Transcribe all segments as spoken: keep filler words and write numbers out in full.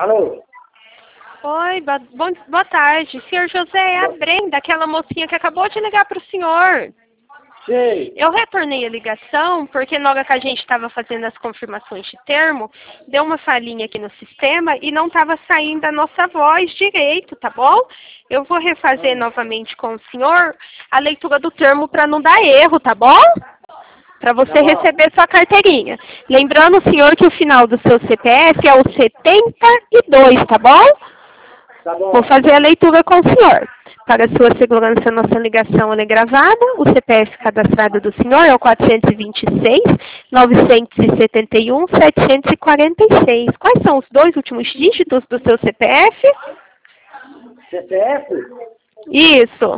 Alô? Oi, boa, bom, boa tarde. Senhor José, é a Brenda, aquela mocinha que acabou de ligar para o senhor. Sei. Eu retornei a ligação porque na hora que a gente estava fazendo as confirmações de termo, deu uma falhinha aqui no sistema e não estava saindo a nossa voz direito, tá bom? Eu vou refazer Hum. novamente com o senhor a leitura do termo para não dar erro, tá bom? Para você Tá bom. receber sua carteirinha. Lembrando, senhor, que o final do seu C P F é o setenta e dois, tá bom? Tá bom. Vou fazer a leitura com o senhor. Para sua segurança, nossa ligação é gravada. O C P F cadastrado do senhor é o quatrocentos e vinte e seis, novecentos e setenta e um, setecentos e quarenta e seis. Quais são os dois últimos dígitos do seu C P F? C P F? Isso.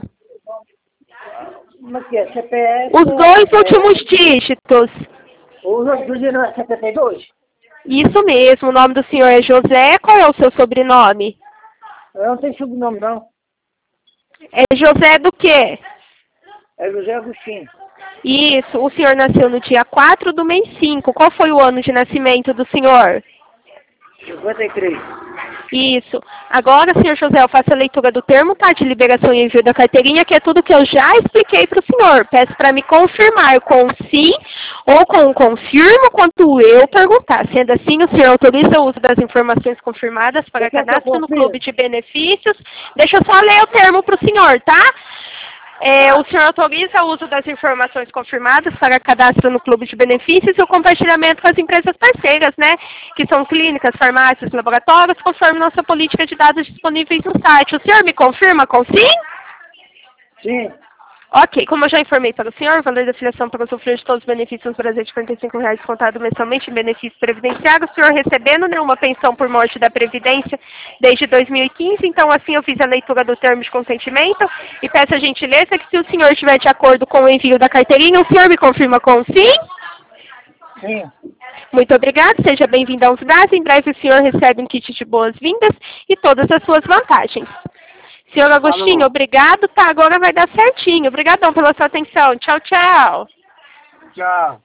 Como é que é? C P F? Os dois é... últimos dígitos. O outro dia não é setenta e dois? Isso mesmo. O nome do senhor é José. Qual é o seu sobrenome? Eu não tenho sobrenome, não. É José do quê? É José Agostinho. Isso. O senhor nasceu no dia quatro do mês cinco. Qual foi o ano de nascimento do senhor? cinquenta e três. Isso. Agora, senhor José, eu faço a leitura do termo, tá? De liberação e envio da carteirinha, que é tudo que eu já expliquei para o senhor. Peço para me confirmar com sim ou com confirmo quando eu perguntar. Sendo assim, o senhor autoriza o uso das informações confirmadas para cadastro no clube de benefícios. Deixa eu só ler o termo para o senhor, tá? É, o senhor autoriza o uso das informações confirmadas para cadastro no clube de benefícios e o compartilhamento com as empresas parceiras, né? Que são clínicas, farmácias, laboratórios, conforme nossa política de dados disponíveis no site. O senhor me confirma com sim? Sim. Ok, como eu já informei para o senhor, o valor da filiação para usufruir de todos os benefícios no Brasil é de quarenta e cinco reais contado mensalmente em benefício previdenciário. O senhor recebendo nenhuma pensão por morte da Previdência desde dois mil e quinze, então assim eu fiz a leitura do termo de consentimento e peço a gentileza que se o senhor estiver de acordo com o envio da carteirinha, o senhor me confirma com sim? Sim. Muito obrigada, seja bem-vindo aos Brás. Em breve o senhor recebe um kit de boas-vindas e todas as suas vantagens. Senhor Agostinho, Alô. obrigado, tá? Agora vai dar certinho. Obrigadão pela sua atenção. Tchau, tchau. Tchau.